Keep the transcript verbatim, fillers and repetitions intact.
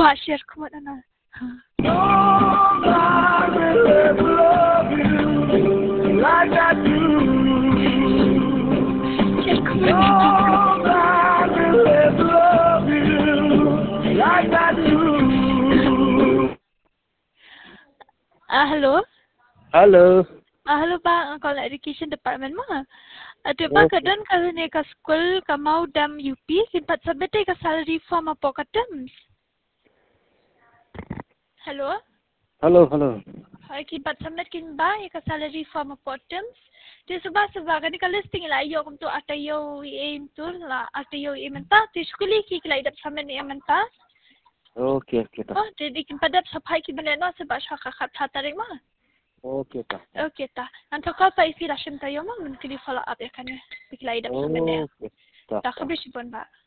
Pak share ko mo na. Like I do. Share ko mo like I do. Ah, hello. Hello. Ah, hello Pak, kalau education department mah. Ada Pak Okay. kadang kalau ni ke school ke mau dam U P simpat submit ke salary form apa kadang. Hello. Hello, hello. Hai kibat submit kin ba ke salary form apa kadang. Di sebab sebab kan kalau listing lah yo untuk atau yo aim tu lah atau yo aim mentah di sekolah ki kalau idap submit ni mentah. Okay, okay, ta. Oh, jadi kin padap sampai ki beleno sebab syaka kat tarik mah. Okay, ta. Okay ta. Nanti kau pa isi rasyon tayo mah mungkin di follow up ya kan ya. Bigla idap submit ya. Okay, ta. Tak habis pun Pak.